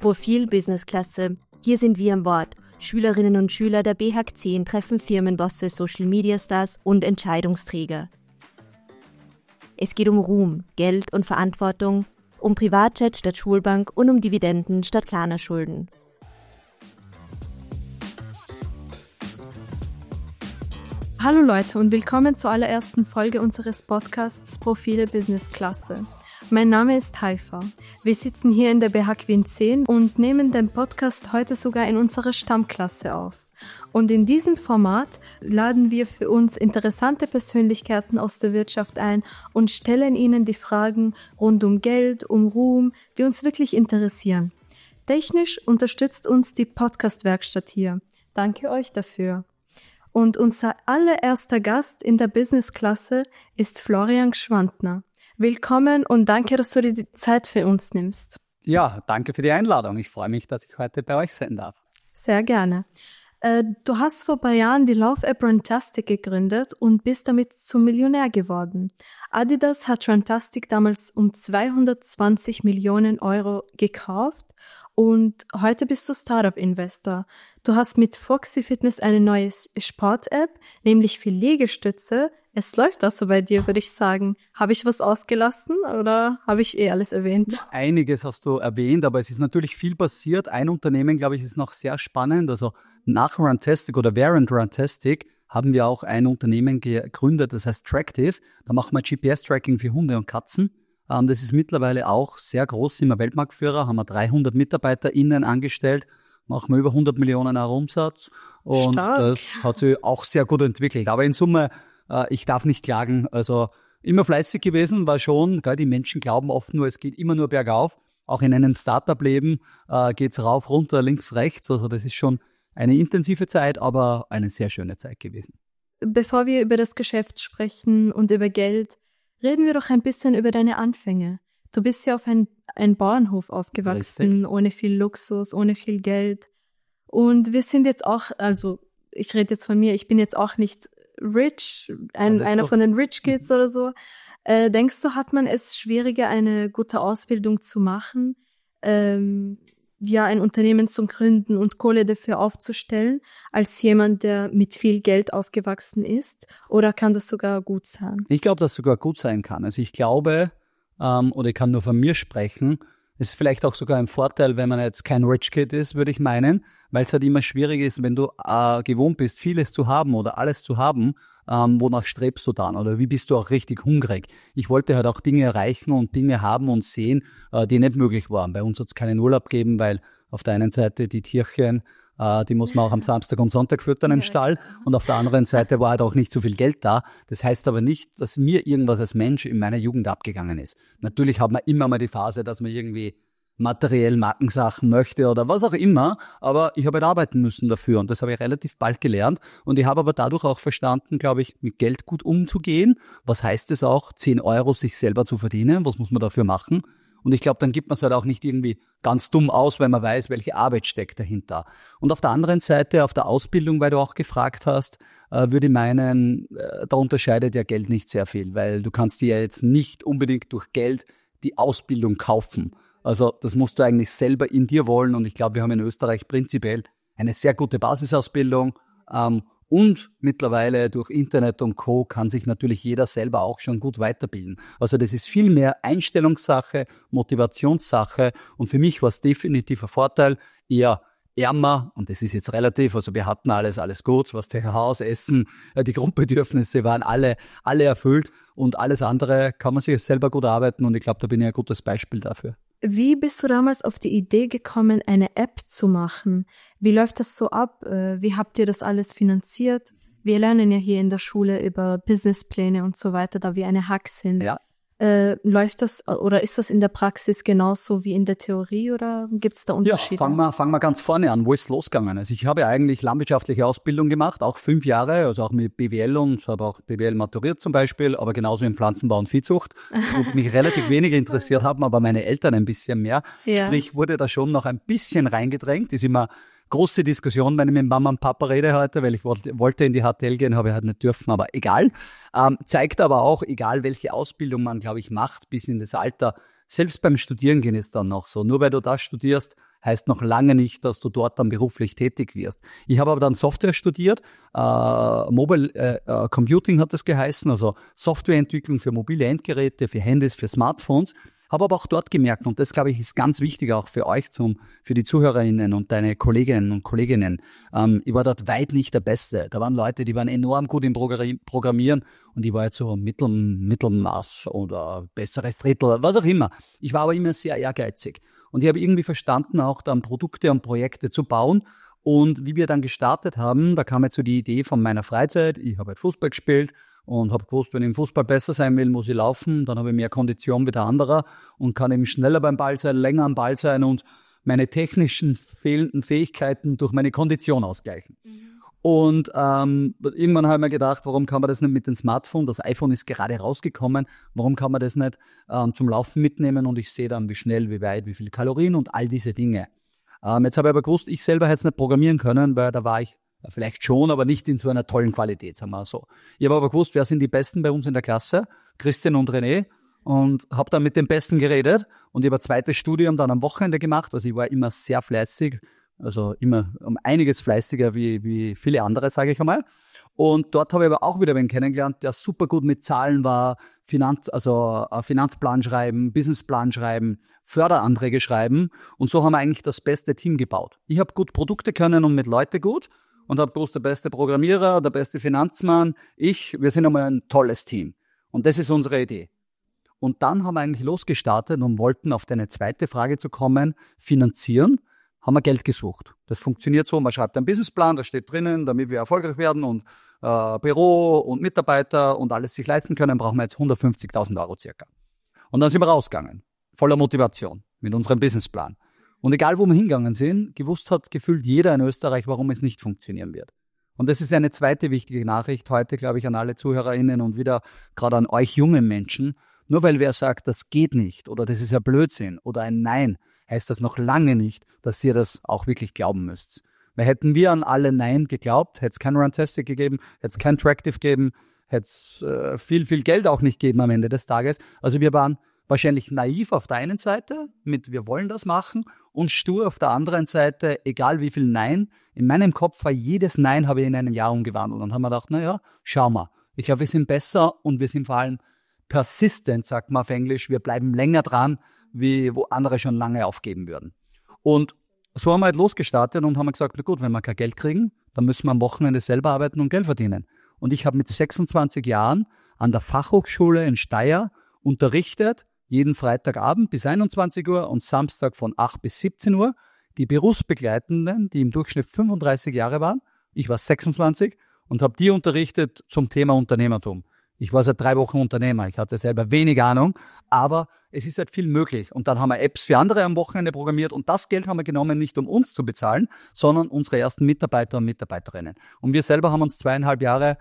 Profil Business Klasse. Hier sind wir an Bord. Schülerinnen und Schüler der BHAG 10 treffen Firmenbosse, Social Media Stars und Entscheidungsträger. Es geht um Ruhm, Geld und Verantwortung, um Privatjet statt Schulbank und um Dividenden statt kleiner Schulden. Hallo Leute und willkommen zur allerersten Folge unseres Podcasts Profile Business Klasse. Mein Name ist Haifa. Wir sitzen hier in der BHAG Wien 10 und nehmen den Podcast heute sogar in unserer Stammklasse auf. Und in diesem Format laden wir für uns interessante Persönlichkeiten aus der Wirtschaft ein und stellen ihnen die Fragen rund um Geld, um Ruhm, die uns wirklich interessieren. Technisch unterstützt uns die Podcast-Werkstatt hier. Danke euch dafür. Und unser allererster Gast in der Business-Klasse ist Florian Gschwandner. Willkommen und danke, dass du dir die Zeit für uns nimmst. Ja, danke für die Einladung. Ich freue mich, dass ich heute bei euch sein darf. Sehr gerne. Du hast vor ein paar Jahren die Lauf-App Runtastic gegründet und bist damit zum Millionär geworden. Adidas hat Runtastic damals um 220 Millionen Euro gekauft und heute bist du Startup-Investor. Du hast mit Foxy Fitness eine neue Sport-App, nämlich für Liegestütze. Es läuft also bei dir, würde ich sagen. Habe ich was ausgelassen oder habe ich alles erwähnt? Einiges hast du erwähnt, aber es ist natürlich viel passiert. Ein Unternehmen, glaube ich, ist noch sehr spannend. Also nach Runtastic oder während Runtastic haben wir auch ein Unternehmen gegründet, das heißt Tractive. Da machen wir GPS-Tracking für Hunde und Katzen. Das ist mittlerweile auch sehr groß, sind wir Weltmarktführer, haben wir 300 MitarbeiterInnen angestellt, machen wir über 100 Millionen Euro Umsatz und Stark. Das hat sich auch sehr gut entwickelt. Aber in Summe, ich darf nicht klagen, also immer fleißig gewesen, war schon, die Menschen glauben oft nur, es geht immer nur bergauf. Auch in einem Startup-Leben geht's rauf, runter, links, rechts, also das ist schon eine intensive Zeit, aber eine sehr schöne Zeit gewesen. Bevor wir über das Geschäft sprechen und über Geld, reden wir doch ein bisschen über deine Anfänge. Du bist ja auf einem Bauernhof aufgewachsen, Richtig. Ohne viel Luxus, ohne viel Geld. Und wir sind jetzt auch, also ich rede jetzt von mir, ich bin jetzt auch nicht rich, einer von den Rich Kids oder so. Denkst du, hat man es schwieriger, eine gute Ausbildung zu machen, ein Unternehmen zu gründen und Kohle dafür aufzustellen, als jemand, der mit viel Geld aufgewachsen ist? Oder kann das sogar gut sein? Ich glaube, dass es sogar gut sein kann. Also ich glaube, oder ich kann nur von mir sprechen, es ist vielleicht auch sogar ein Vorteil, wenn man jetzt kein Rich Kid ist, würde ich meinen, weil es halt immer schwierig ist, wenn du gewohnt bist, vieles zu haben oder alles zu haben, wonach strebst du dann oder wie bist du auch richtig hungrig? Ich wollte halt auch Dinge erreichen und Dinge haben und sehen, die nicht möglich waren. Bei uns hat es keinen Urlaub gegeben, weil auf der einen Seite die Tierchen, die muss man auch am Samstag und Sonntag füttern im Stall und auf der anderen Seite war halt auch nicht so viel Geld da. Das heißt aber nicht, dass mir irgendwas als Mensch in meiner Jugend abgegangen ist. Natürlich hat man immer mal die Phase, dass man irgendwie materiell Markensachen möchte oder was auch immer, aber ich habe halt arbeiten müssen dafür und das habe ich relativ bald gelernt und ich habe aber dadurch auch verstanden, glaube ich, mit Geld gut umzugehen. Was heißt es auch, 10 Euro sich selber zu verdienen? Was muss man dafür machen? Und ich glaube, dann gibt man es halt auch nicht irgendwie ganz dumm aus, weil man weiß, welche Arbeit steckt dahinter. Und auf der anderen Seite, auf der Ausbildung, weil du auch gefragt hast, würde ich meinen, da unterscheidet ja Geld nicht sehr viel, weil du kannst dir ja jetzt nicht unbedingt durch Geld die Ausbildung kaufen. Also das musst du eigentlich selber in dir wollen und ich glaube, wir haben in Österreich prinzipiell eine sehr gute Basisausbildung und mittlerweile durch Internet und Co. kann sich natürlich jeder selber auch schon gut weiterbilden. Also das ist viel mehr Einstellungssache, Motivationssache und für mich war es definitiv ein Vorteil, eher ärmer und das ist jetzt relativ, also wir hatten alles gut, was der Haus, Essen, die Grundbedürfnisse waren alle erfüllt und alles andere kann man sich selber gut arbeiten und ich glaube, da bin ich ein gutes Beispiel dafür. Wie bist du damals auf die Idee gekommen, eine App zu machen? Wie läuft das so ab? Wie habt ihr das alles finanziert? Wir lernen ja hier in der Schule über Businesspläne und so weiter, da wir eine Hack sind. Ja. Läuft das oder ist das in der Praxis genauso wie in der Theorie oder gibt es da Unterschiede? Ja, fangen wir ganz vorne an. Wo ist es losgegangen? Also ich habe eigentlich landwirtschaftliche Ausbildung gemacht, auch 5 Jahre, also auch mit BWL und habe auch BWL maturiert zum Beispiel, aber genauso in Pflanzenbau und Viehzucht, wo mich relativ wenig interessiert haben, aber meine Eltern ein bisschen mehr. Ja. Sprich, wurde da schon noch ein bisschen reingedrängt, ist immer große Diskussion, wenn ich mit Mama und Papa rede heute, weil ich wollte in die HTL gehen, habe ich halt nicht dürfen, aber egal. Zeigt aber auch, egal welche Ausbildung man, glaube ich, macht, bis in das Alter Selbst beim Studieren gehen ist dann noch so. Nur weil du das studierst, heißt noch lange nicht, dass du dort dann beruflich tätig wirst. Ich habe aber dann Software studiert, Mobile Computing hat das geheißen, also Softwareentwicklung für mobile Endgeräte, für Handys, für Smartphones. Habe aber auch dort gemerkt, und das, glaube ich, ist ganz wichtig auch für euch, für die ZuhörerInnen und deine Kolleginnen und Kolleginnen. Ich war dort weit nicht der Beste. Da waren Leute, die waren enorm gut im Programmieren und ich war jetzt so Mittelmaß oder besseres Drittel, was auch immer. Ich war aber immer sehr ehrgeizig. Und ich habe irgendwie verstanden, auch dann Produkte und Projekte zu bauen. Und wie wir dann gestartet haben, da kam jetzt so die Idee von meiner Freizeit. Ich habe halt Fußball gespielt und habe gewusst, wenn ich im Fußball besser sein will, muss ich laufen. Dann habe ich mehr Kondition wie der andere und kann eben schneller beim Ball sein, länger am Ball sein und meine technischen fehlenden Fähigkeiten durch meine Kondition ausgleichen. Und irgendwann habe ich mir gedacht, warum kann man das nicht mit dem Smartphone? Das iPhone ist gerade rausgekommen. Warum kann man das nicht zum Laufen mitnehmen? Und ich sehe dann, wie schnell, wie weit, wie viele Kalorien und all diese Dinge. Jetzt habe ich aber gewusst, ich selber hätte es nicht programmieren können, weil da war ich vielleicht schon, aber nicht in so einer tollen Qualität, sagen wir mal so. Ich habe aber gewusst, wer sind die Besten bei uns in der Klasse? Christian und René. Und habe dann mit den Besten geredet. Und ich habe ein zweites Studium dann am Wochenende gemacht. Also ich war immer sehr fleißig. Also immer um einiges fleißiger wie viele andere, sage ich einmal. Und dort habe ich aber auch wieder wen kennengelernt, der super gut mit Zahlen war, Finanzplan schreiben, Businessplan schreiben, Förderanträge schreiben. Und so haben wir eigentlich das beste Team gebaut. Ich habe gut Produkte können und mit Leute gut und habe bloß der beste Programmierer, der beste Finanzmann. Wir sind einmal ein tolles Team. Und das ist unsere Idee. Und dann haben wir eigentlich losgestartet und wollten auf deine zweite Frage zu kommen, finanzieren. Haben wir Geld gesucht. Das funktioniert so, man schreibt einen Businessplan, da steht drinnen, damit wir erfolgreich werden und Büro und Mitarbeiter und alles sich leisten können, brauchen wir jetzt 150.000 Euro circa. Und dann sind wir rausgegangen, voller Motivation mit unserem Businessplan. Und egal, wo wir hingegangen sind, gewusst hat gefühlt jeder in Österreich, warum es nicht funktionieren wird. Und das ist eine zweite wichtige Nachricht heute, glaube ich, an alle ZuhörerInnen und wieder gerade an euch jungen Menschen. Nur weil wer sagt, das geht nicht oder das ist ja Blödsinn oder ein Nein, heißt das noch lange nicht, dass ihr das auch wirklich glauben müsst. Weil hätten wir an alle Nein geglaubt, hätte es kein Runtastic gegeben, hätte es kein Tractive gegeben, hätte es viel Geld auch nicht gegeben am Ende des Tages. Also wir waren wahrscheinlich naiv auf der einen Seite, mit wir wollen das machen, und stur auf der anderen Seite, egal wie viel Nein. In meinem Kopf war jedes Nein, habe ich in einem Ja umgewandelt und haben wir gedacht, naja, schau mal. Ich glaube, wir sind besser und wir sind vor allem persistent, sagt man auf Englisch. Wir bleiben länger dran, wie wo andere schon lange aufgeben würden. Und so haben wir halt losgestartet und haben gesagt, na gut, wenn wir kein Geld kriegen, dann müssen wir am Wochenende selber arbeiten und Geld verdienen. Und ich habe mit 26 Jahren an der Fachhochschule in Steyr unterrichtet, jeden Freitagabend bis 21 Uhr und Samstag von 8 bis 17 Uhr. Die Berufsbegleitenden, die im Durchschnitt 35 Jahre waren, ich war 26 und habe die unterrichtet zum Thema Unternehmertum. Ich war seit 3 Wochen Unternehmer, ich hatte selber wenig Ahnung, aber es ist halt viel möglich. Und dann haben wir Apps für andere am Wochenende programmiert und das Geld haben wir genommen, nicht um uns zu bezahlen, sondern unsere ersten Mitarbeiter und Mitarbeiterinnen. Und wir selber haben uns 2,5 Jahre,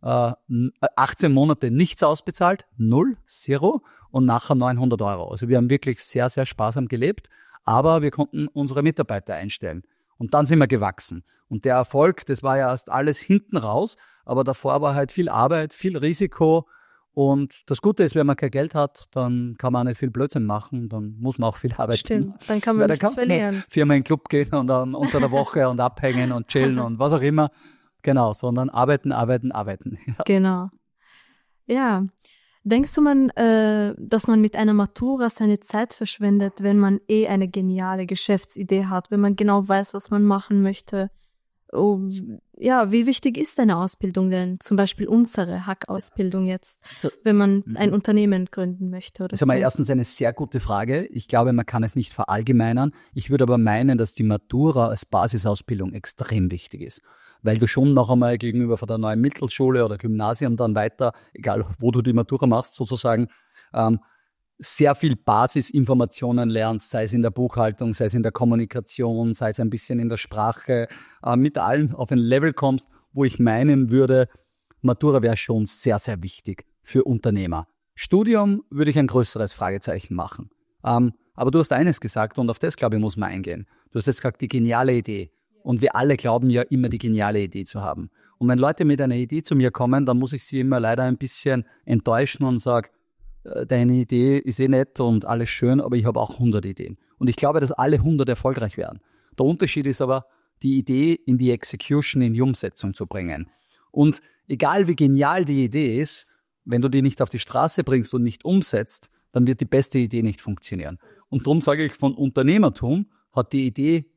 18 Monate nichts ausbezahlt, 0 und nachher 900 Euro. Also wir haben wirklich sehr, sehr sparsam gelebt, aber wir konnten unsere Mitarbeiter einstellen. Und dann sind wir gewachsen. Und der Erfolg, das war ja erst alles hinten raus, aber davor war halt viel Arbeit, viel Risiko. Und das Gute ist, wenn man kein Geld hat, dann kann man auch nicht viel Blödsinn machen, dann muss man auch viel arbeiten. Stimmt, dann kann man nichts verlieren. Nicht Firma in den Club gehen und dann unter der Woche und abhängen und chillen und was auch immer. Genau, sondern arbeiten. Ja. Genau. Ja. Denkst du, dass man mit einer Matura seine Zeit verschwendet, wenn man eine geniale Geschäftsidee hat, wenn man genau weiß, was man machen möchte? Oh, ja, wie wichtig ist deine Ausbildung denn? Zum Beispiel unsere Hack-Ausbildung jetzt, wenn man ein Unternehmen gründen möchte oder so. Das ist mal erstens eine sehr gute Frage. Ich glaube, man kann es nicht verallgemeinern. Ich würde aber meinen, dass die Matura als Basisausbildung extrem wichtig ist. Weil du schon noch einmal gegenüber von der neuen Mittelschule oder Gymnasium dann weiter, egal wo du die Matura machst sozusagen, sehr viel Basisinformationen lernst, sei es in der Buchhaltung, sei es in der Kommunikation, sei es ein bisschen in der Sprache, mit allem auf ein Level kommst, wo ich meinen würde, Matura wäre schon sehr, sehr wichtig für Unternehmer. Studium würde ich ein größeres Fragezeichen machen. Aber du hast eines gesagt und auf das, glaube ich, muss man eingehen. Du hast jetzt gesagt, die geniale Idee. Und wir alle glauben ja immer, die geniale Idee zu haben. Und wenn Leute mit einer Idee zu mir kommen, dann muss ich sie immer leider ein bisschen enttäuschen und sage, deine Idee ist eh nett und alles schön, aber ich habe auch 100 Ideen. Und ich glaube, dass alle 100 erfolgreich werden. Der Unterschied ist aber, die Idee in die Execution, in die Umsetzung zu bringen. Und egal wie genial die Idee ist, wenn du die nicht auf die Straße bringst und nicht umsetzt, dann wird die beste Idee nicht funktionieren. Und darum sage ich, von Unternehmertum hat die Idee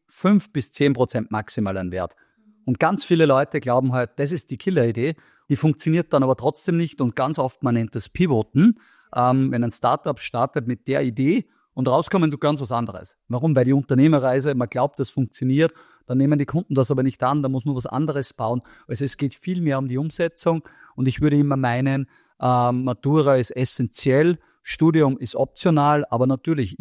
5-10% maximalen Wert. Und ganz viele Leute glauben halt, das ist die Killer-Idee, die funktioniert dann aber trotzdem nicht und ganz oft, man nennt das Pivoten, wenn ein Startup startet mit der Idee und rauskommen tut ganz was anderes. Warum? Weil die Unternehmerreise, man glaubt, das funktioniert, dann nehmen die Kunden das aber nicht an, da muss man was anderes bauen. Also es geht viel mehr um die Umsetzung und ich würde immer meinen, Matura ist essentiell, Studium ist optional, aber natürlich,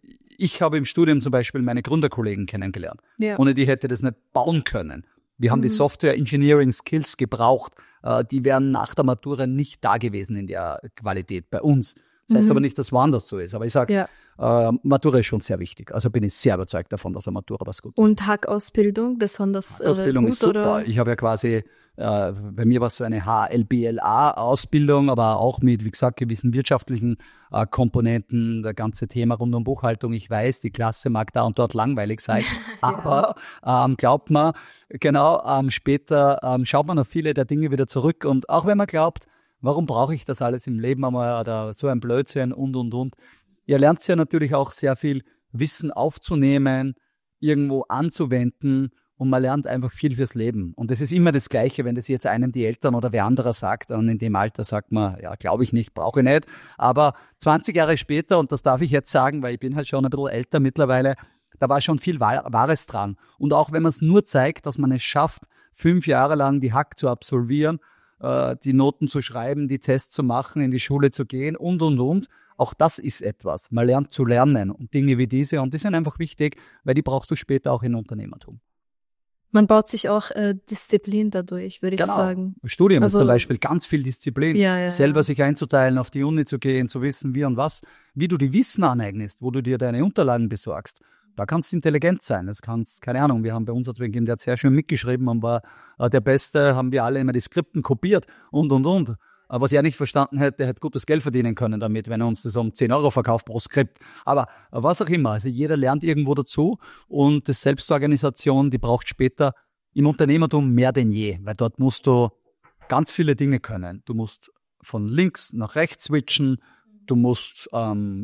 ich habe im Studium zum Beispiel meine Gründerkollegen kennengelernt. Ja. Ohne die hätte das nicht bauen können. Wir haben die Software Engineering Skills gebraucht. Die wären nach der Matura nicht da gewesen in der Qualität bei uns. Das heißt aber nicht, dass woanders so ist. Aber ich sage, Matura ist schon sehr wichtig. Also bin ich sehr überzeugt davon, dass eine Matura was gut ist. Und Hack-Ausbildung besonders Hack-Ausbildung gut, ist super. Oder? Ich habe ja quasi, bei mir war es so eine HLBLA-Ausbildung, aber auch mit, wie gesagt, gewissen wirtschaftlichen Komponenten, das ganze Thema rund um Buchhaltung. Ich weiß, die Klasse mag da und dort langweilig sein, aber glaubt man, genau, später schaut man auf viele der Dinge wieder zurück. Und auch wenn man glaubt, warum brauche ich das alles im Leben einmal oder so ein Blödsinn und. Ihr lernt ja natürlich auch sehr viel Wissen aufzunehmen, irgendwo anzuwenden und man lernt einfach viel fürs Leben. Und das ist immer das Gleiche, wenn das jetzt einem die Eltern oder wer anderer sagt und in dem Alter sagt man, ja, glaube ich nicht, brauche ich nicht. Aber 20 Jahre später, und das darf ich jetzt sagen, weil ich bin halt schon ein bisschen älter mittlerweile, da war schon viel Wahres dran. Und auch wenn man es nur zeigt, dass man es schafft, 5 Jahre lang die Hack zu absolvieren, die Noten zu schreiben, die Tests zu machen, in die Schule zu gehen und. Auch das ist etwas. Man lernt zu lernen und Dinge wie diese. Und die sind einfach wichtig, weil die brauchst du später auch in Unternehmertum. Man baut sich auch Disziplin dadurch, würde ich sagen. Studium ist zum Beispiel ganz viel Disziplin. Selber sich einzuteilen, auf die Uni zu gehen, zu wissen, wie und was. Wie du die Wissen aneignest, wo du dir deine Unterlagen besorgst. Da kannst du intelligent sein. Das kannst, keine Ahnung, wir haben bei uns deswegen, der hat sehr schön mitgeschrieben und war der Beste, haben wir alle immer die Skripten kopiert und. Was er nicht verstanden hätte, er hätte gutes Geld verdienen können damit, wenn er uns das um 10 Euro verkauft pro Skript. Aber was auch immer, also jeder lernt irgendwo dazu und die Selbstorganisation, die braucht später im Unternehmertum mehr denn je, weil dort musst du ganz viele Dinge können. Du musst von links nach rechts switchen, du musst von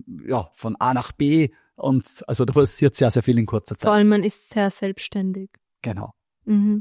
A nach B und also da passiert sehr, sehr viel in kurzer Zeit. Vor allem man ist sehr selbstständig. Genau. Mhm.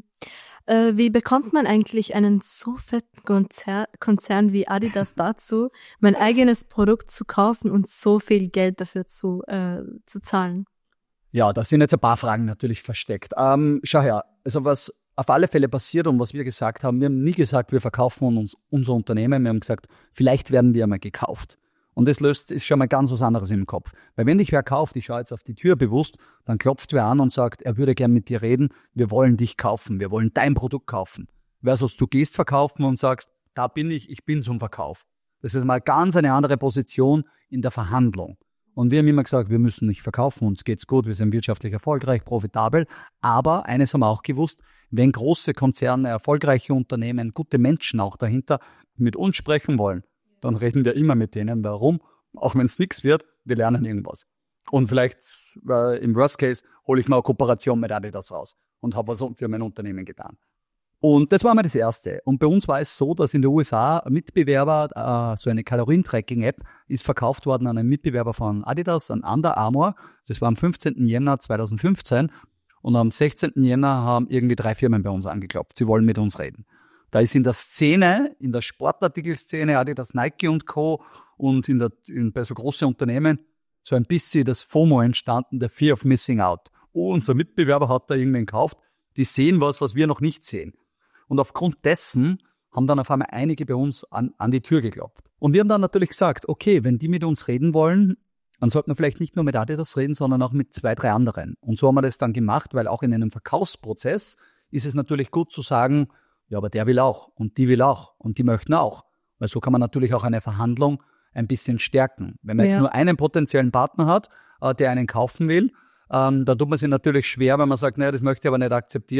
Wie bekommt man eigentlich einen so fetten Konzern wie Adidas dazu, mein eigenes Produkt zu kaufen und so viel Geld dafür zu zahlen? Ja, da sind jetzt ein paar Fragen natürlich versteckt. Schau her, also was auf alle Fälle passiert und was wir gesagt haben, wir haben nie gesagt, wir verkaufen uns unser Unternehmen, wir haben gesagt, vielleicht werden wir einmal gekauft. Und das ist schon mal ganz was anderes im Kopf. Weil wenn dich wer kauft, ich schaue jetzt auf die Tür bewusst, dann klopft wer an und sagt, er würde gern mit dir reden, wir wollen dich kaufen, wir wollen dein Produkt kaufen. Versus du gehst verkaufen und sagst, da bin ich bin zum Verkauf. Das ist mal ganz eine andere Position in der Verhandlung. Und wir haben immer gesagt, wir müssen nicht verkaufen, uns geht's gut, wir sind wirtschaftlich erfolgreich, profitabel. Aber eines haben wir auch gewusst, wenn große Konzerne, erfolgreiche Unternehmen, gute Menschen auch dahinter mit uns sprechen wollen, dann reden wir immer mit denen. Warum? Auch wenn es nichts wird, wir lernen irgendwas. Und vielleicht im Worst Case hole ich mal eine Kooperation mit Adidas raus und habe was für mein Unternehmen getan. Und das war mal das Erste. Und bei uns war es so, dass in den USA ein Mitbewerber, so eine Kalorientracking-App, ist verkauft worden an einen Mitbewerber von Adidas, an Under Armour. Das war am 15. Jänner 2015. Und am 16. Jänner haben irgendwie 3 Firmen bei uns angeklopft. Sie wollen mit uns reden. Da ist in der Szene, in der Sportartikelszene, Adidas, Nike und Co. und bei so großen Unternehmen so ein bisschen das FOMO entstanden, der Fear of Missing Out. Oh, unser Mitbewerber hat da irgendwen gekauft. Die sehen was wir noch nicht sehen. Und aufgrund dessen haben dann auf einmal einige bei uns an die Tür geklopft. Und wir haben dann natürlich gesagt, okay, wenn die mit uns reden wollen, dann sollten wir vielleicht nicht nur mit Adidas reden, sondern auch mit 2, 3 anderen. Und so haben wir das dann gemacht, weil auch in einem Verkaufsprozess ist es natürlich gut zu sagen, ja, aber der will auch und die will auch und die möchten auch. Weil so kann man natürlich auch eine Verhandlung ein bisschen stärken. Wenn man jetzt nur einen potenziellen Partner hat, der einen kaufen will, da tut man sich natürlich schwer, wenn man sagt, naja, das möchte ich aber nicht akzeptieren.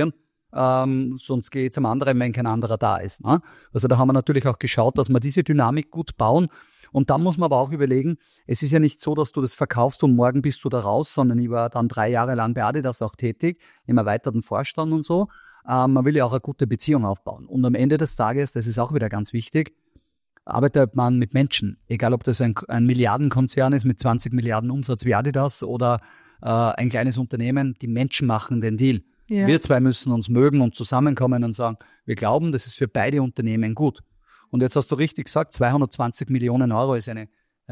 sonst geht es am anderen, wenn kein anderer da ist. Ne? Also da haben wir natürlich auch geschaut, dass wir diese Dynamik gut bauen. Und dann muss man aber auch überlegen, es ist ja nicht so, dass du das verkaufst und morgen bist du da raus, sondern ich war dann 3 Jahre lang bei Adidas auch tätig, im erweiterten Vorstand und so. Man will ja auch eine gute Beziehung aufbauen. Und am Ende des Tages, das ist auch wieder ganz wichtig, arbeitet man mit Menschen. Egal, ob das ein Milliardenkonzern ist mit 20 Milliarden Umsatz wie Adidas oder ein kleines Unternehmen, die Menschen machen den Deal. Ja. Wir zwei müssen uns mögen und zusammenkommen und sagen, wir glauben, das ist für beide Unternehmen gut. Und jetzt hast du richtig gesagt, 220 Millionen Euro ist eine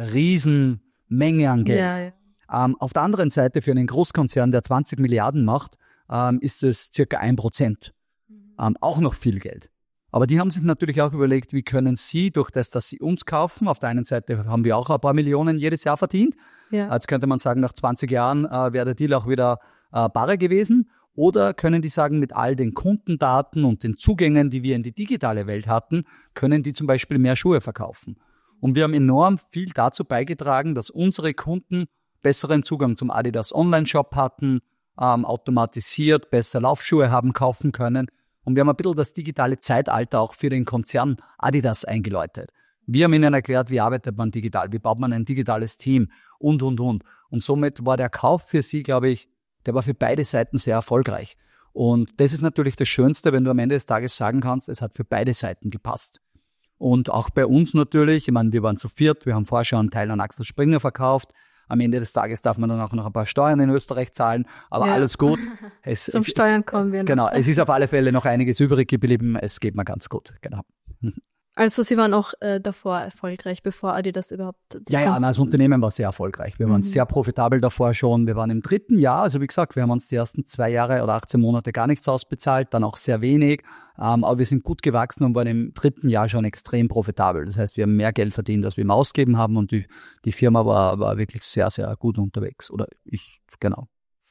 Riesenmenge an Geld. Ja, ja. Auf der anderen Seite für einen Großkonzern, der 20 Milliarden macht, ist es circa 1%. Auch noch viel Geld. Aber die haben sich natürlich auch überlegt, wie können sie durch das, dass sie uns kaufen, auf der einen Seite haben wir auch ein paar Millionen jedes Jahr verdient. Ja. Jetzt könnte man sagen, nach 20 Jahren wäre der Deal auch wieder barer gewesen. Oder können die sagen, mit all den Kundendaten und den Zugängen, die wir in die digitale Welt hatten, können die zum Beispiel mehr Schuhe verkaufen. Und wir haben enorm viel dazu beigetragen, dass unsere Kunden besseren Zugang zum Adidas Online-Shop hatten, automatisiert besser Laufschuhe haben kaufen können. Und wir haben ein bisschen das digitale Zeitalter auch für den Konzern Adidas eingeläutet. Wir haben ihnen erklärt, wie arbeitet man digital, wie baut man ein digitales Team und. Und somit war der Kauf für sie, glaube ich, der war für beide Seiten sehr erfolgreich. Und das ist natürlich das Schönste, wenn du am Ende des Tages sagen kannst, es hat für beide Seiten gepasst. Und auch bei uns natürlich, ich meine, wir waren zu viert, wir haben vorher schon einen Teil an Axel Springer verkauft. Am Ende des Tages darf man dann auch noch ein paar Steuern in Österreich zahlen, aber ja. Alles gut. Zum Steuern kommen wir noch. Genau, es ist auf alle Fälle noch einiges übrig geblieben, es geht mir ganz gut, genau. Also Sie waren auch davor erfolgreich, bevor Adidas überhaupt... Ja, das Unternehmen war sehr erfolgreich. Wir waren sehr profitabel davor schon. Wir waren im 3. Jahr, also wie gesagt, wir haben uns die ersten 2 Jahre oder 18 Monate gar nichts ausbezahlt, dann auch sehr wenig. Aber wir sind gut gewachsen und waren im 3. Jahr schon extrem profitabel. Das heißt, wir haben mehr Geld verdient, als wir immer ausgeben haben und die Firma war wirklich sehr, sehr gut unterwegs. Oder genau.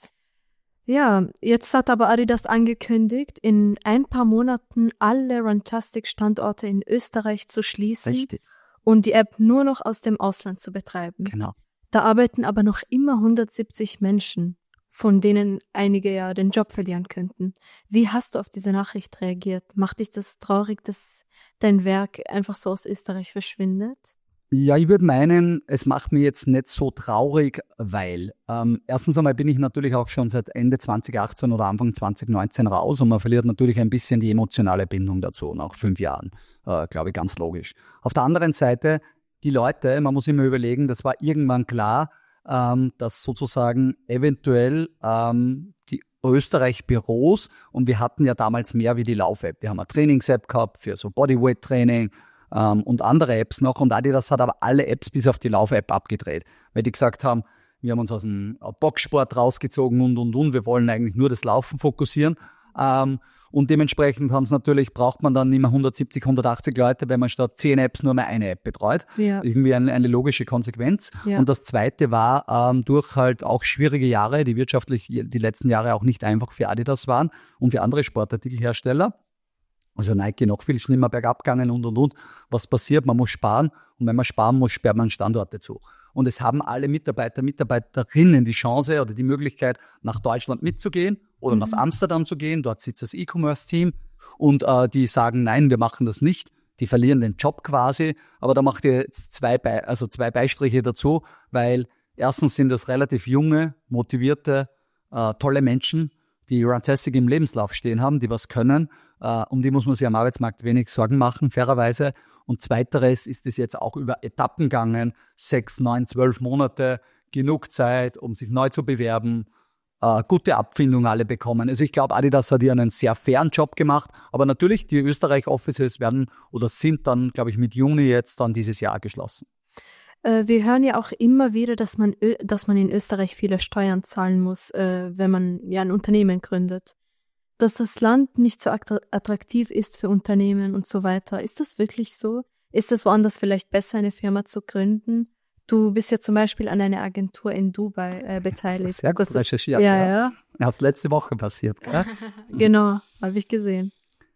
Ja, jetzt hat aber Adidas angekündigt, in ein paar Monaten alle Runtastic-Standorte in Österreich zu schließen. Richtig. Und die App nur noch aus dem Ausland zu betreiben. Genau. Da arbeiten aber noch immer 170 Menschen, von denen einige ja den Job verlieren könnten. Wie hast du auf diese Nachricht reagiert? Macht dich das traurig, dass dein Werk einfach so aus Österreich verschwindet? Ja, ich würde meinen, es macht mir jetzt nicht so traurig, weil erstens einmal bin ich natürlich auch schon seit Ende 2018 oder Anfang 2019 raus und man verliert natürlich ein bisschen die emotionale Bindung dazu, nach 5 Jahren, glaube ich, ganz logisch. Auf der anderen Seite, die Leute, man muss immer überlegen, das war irgendwann klar, dass sozusagen eventuell die Österreich-Büros, und wir hatten ja damals mehr wie die Lauf-App, wir haben eine Trainings-App gehabt für so Bodyweight-Training, und andere Apps noch. Und Adidas hat aber alle Apps bis auf die Lauf-App abgedreht, weil die gesagt haben, wir haben uns aus dem Boxsport rausgezogen und. Wir wollen eigentlich nur das Laufen fokussieren. Und dementsprechend braucht man dann immer 170, 180 Leute, wenn man statt 10 Apps nur mehr eine App betreut. Ja. Irgendwie eine logische Konsequenz. Ja. Und das Zweite war, durch halt auch schwierige Jahre, die wirtschaftlich die letzten Jahre auch nicht einfach für Adidas waren und für andere Sportartikelhersteller. Also Nike noch viel schlimmer bergab gegangen und. Was passiert? Man muss sparen und wenn man sparen muss, sperrt man Standorte zu. Und es haben alle Mitarbeiterinnen die Chance oder die Möglichkeit, nach Deutschland mitzugehen oder nach Amsterdam zu gehen. Dort sitzt das E-Commerce-Team und die sagen, nein, wir machen das nicht. Die verlieren den Job quasi. Aber da macht ihr jetzt zwei Beistriche dazu, weil erstens sind das relativ junge, motivierte, tolle Menschen, die Runtastic im Lebenslauf stehen haben, die was können. Um die muss man sich am Arbeitsmarkt wenig Sorgen machen, fairerweise. Und zweiteres ist es jetzt auch über Etappen gegangen, 6, 9, 12 Monate, genug Zeit, um sich neu zu bewerben, gute Abfindung alle bekommen. Also ich glaube, Adidas hat hier einen sehr fairen Job gemacht, aber natürlich die Österreich-Offices werden oder sind dann, glaube ich, mit Juni jetzt dann dieses Jahr geschlossen. Wir hören ja auch immer wieder, dass man in Österreich viele Steuern zahlen muss, wenn man ja ein Unternehmen gründet. Dass das Land nicht so attraktiv ist für Unternehmen und so weiter. Ist das wirklich so? Ist es woanders vielleicht besser, eine Firma zu gründen? Du bist ja zum Beispiel an einer Agentur in Dubai beteiligt. Sehr gut recherchiert. Ja. Erst letzte Woche passiert. Gell? Genau, habe ich gesehen.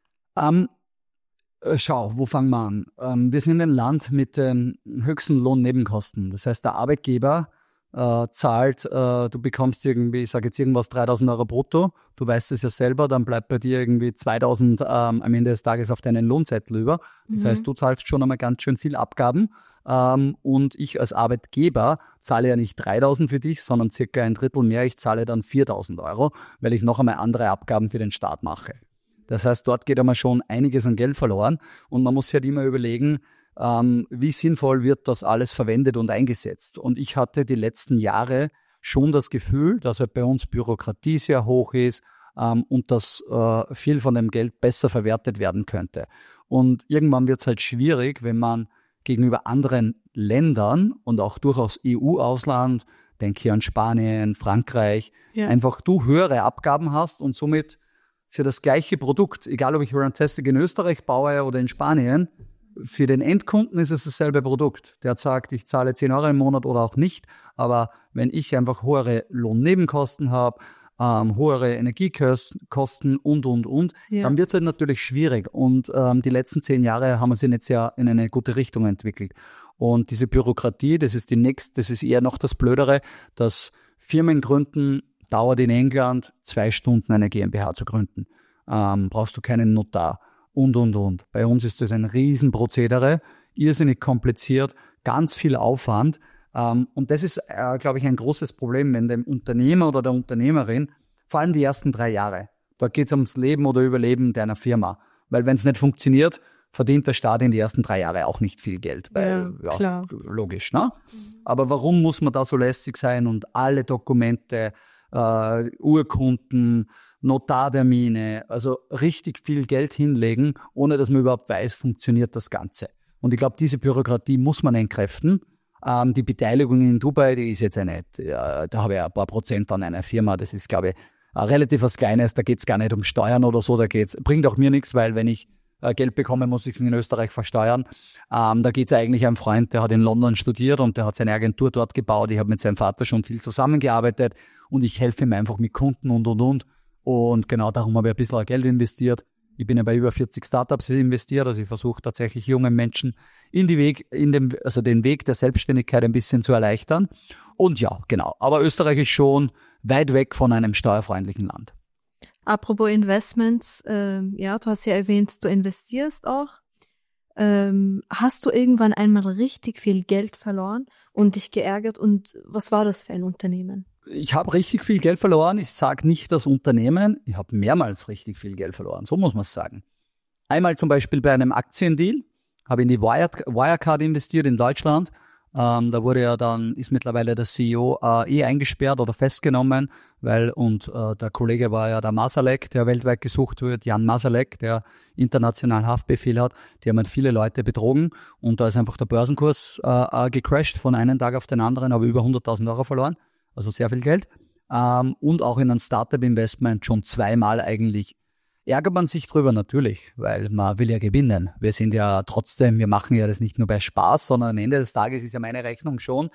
Schau, wo fangen wir an? Wir sind ein Land mit den höchsten Lohnnebenkosten. Das heißt, der Arbeitgeber zahlt, du bekommst irgendwie, ich sage jetzt irgendwas, 3.000 Euro brutto, du weißt es ja selber, dann bleibt bei dir irgendwie 2.000 am Ende des Tages auf deinen Lohnzettel über. Das heißt, du zahlst schon einmal ganz schön viel Abgaben. Und ich als Arbeitgeber zahle ja nicht 3.000 für dich, sondern circa ein Drittel mehr. Ich zahle dann 4.000 Euro, weil ich noch einmal andere Abgaben für den Staat mache. Das heißt, dort geht einmal schon einiges an Geld verloren und man muss sich halt immer überlegen, wie sinnvoll wird das alles verwendet und eingesetzt. Und ich hatte die letzten Jahre schon das Gefühl, dass halt bei uns Bürokratie sehr hoch ist und dass viel von dem Geld besser verwertet werden könnte. Und irgendwann wird es halt schwierig, wenn man gegenüber anderen Ländern und auch durchaus EU-Ausland, denke hier an Spanien, Frankreich, einfach du höhere Abgaben hast und somit für das gleiche Produkt, egal ob ich Runtastic in Österreich baue oder in Spanien, für den Endkunden ist es dasselbe Produkt. Der sagt, ich zahle 10 Euro im Monat oder auch nicht, aber wenn ich einfach höhere Lohnnebenkosten habe, höhere Energiekosten und, dann wird es halt natürlich schwierig. Und die letzten 10 Jahre haben wir sie jetzt ja in eine gute Richtung entwickelt. Und diese Bürokratie, das ist eher noch das Blödere, dass Firmen gründen, dauert in England 2 Stunden eine GmbH zu gründen. Brauchst du keinen Notar und. Bei uns ist das ein Riesenprozedere, irrsinnig kompliziert, ganz viel Aufwand. Und das ist, glaube ich, ein großes Problem, wenn dem Unternehmer oder der Unternehmerin, vor allem die ersten 3 Jahre, da geht es ums Leben oder Überleben deiner Firma. Weil wenn es nicht funktioniert, verdient der Staat in die ersten 3 Jahre auch nicht viel Geld. Weil, klar. Logisch, ne? Aber warum muss man da so lästig sein und alle Dokumente, Urkunden, Notartermine, also richtig viel Geld hinlegen, ohne dass man überhaupt weiß, funktioniert das Ganze. Und ich glaube, diese Bürokratie muss man entkräften. Die Beteiligung in Dubai, die ist jetzt da habe ich ein paar Prozent an einer Firma, das ist, glaube ich, relativ was Kleines, da geht es gar nicht um Steuern oder so, bringt auch mir nichts, weil wenn ich Geld bekomme, muss ich es in Österreich versteuern. Da geht es eigentlich einem Freund, der hat in London studiert und der hat seine Agentur dort gebaut. Ich habe mit seinem Vater schon viel zusammengearbeitet und ich helfe ihm einfach mit Kunden und. Und genau darum habe ich ein bisschen Geld investiert. Ich bin ja bei über 40 Startups investiert, also ich versuche tatsächlich jungen Menschen den Weg der Selbstständigkeit ein bisschen zu erleichtern. Und ja, genau. Aber Österreich ist schon weit weg von einem steuerfreundlichen Land. Apropos Investments, du hast ja erwähnt, du investierst auch. Hast du irgendwann einmal richtig viel Geld verloren und dich geärgert? Und was war das für ein Unternehmen? Ich habe richtig viel Geld verloren. Ich sage nicht das Unternehmen. Ich habe mehrmals richtig viel Geld verloren. So muss man es sagen. Einmal zum Beispiel bei einem Aktiendeal. Habe in die Wirecard investiert in Deutschland. Da ist mittlerweile der CEO eingesperrt oder festgenommen, der Kollege war ja der Masalek, der weltweit gesucht wird, Jan Masalek, der international Haftbefehl hat. Die haben halt viele Leute betrogen und da ist einfach der Börsenkurs gecrashed von einem Tag auf den anderen, habe über 100.000 Euro verloren. Also sehr viel Geld. Und auch in ein Startup-Investment schon 2-mal eigentlich. Ärgert man sich drüber natürlich, weil man will ja gewinnen. Wir machen ja das nicht nur bei Spaß, sondern am Ende des Tages ist ja meine Rechnung schon,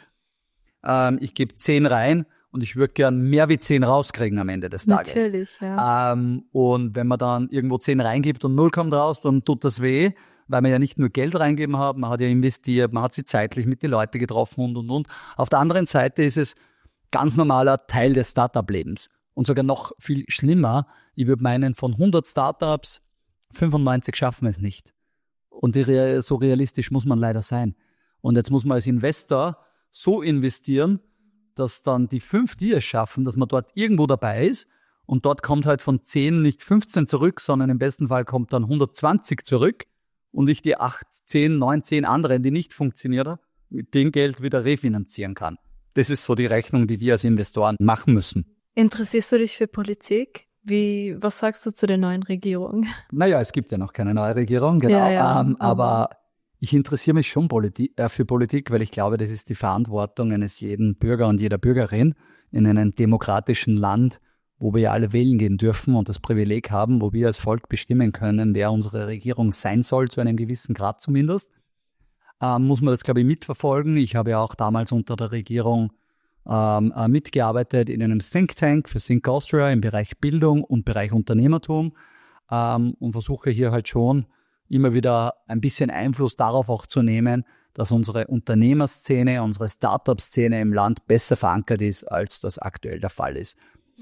ich gebe 10 rein und ich würde gern mehr wie 10 rauskriegen am Ende des Tages. Natürlich, ja. Und wenn man dann irgendwo 10 reingibt und 0 kommt raus, dann tut das weh, weil man ja nicht nur Geld reingeben hat, man hat ja investiert, man hat sich zeitlich mit den Leuten getroffen und. Auf der anderen Seite ist es ganz normaler Teil des Startup-Lebens. Und sogar noch viel schlimmer, ich würde meinen, von 100 Startups, 95 schaffen es nicht. Und so realistisch muss man leider sein. Und jetzt muss man als Investor so investieren, dass dann die 5, die es schaffen, dass man dort irgendwo dabei ist und dort kommt halt von 10 nicht 15 zurück, sondern im besten Fall kommt dann 120 zurück und ich die 8, 10, 9, 10 anderen, die nicht funktioniert haben, mit dem Geld wieder refinanzieren kann. Das ist so die Rechnung, die wir als Investoren machen müssen. Interessierst du dich für Politik? Was sagst du zu der neuen Regierung? Naja, es gibt ja noch keine neue Regierung, genau. Aber ich interessiere mich schon für Politik, weil ich glaube, das ist die Verantwortung eines jeden Bürger und jeder Bürgerin in einem demokratischen Land, wo wir ja alle wählen gehen dürfen und das Privileg haben, wo wir als Volk bestimmen können, wer unsere Regierung sein soll, zu einem gewissen Grad zumindest. Muss man das, glaube ich, mitverfolgen. Ich habe ja auch damals unter der Regierung mitgearbeitet in einem Think Tank für Think Austria im Bereich Bildung und Bereich Unternehmertum und versuche hier halt schon immer wieder ein bisschen Einfluss darauf auch zu nehmen, dass unsere Unternehmerszene, unsere Startup-Szene im Land besser verankert ist, als das aktuell der Fall ist.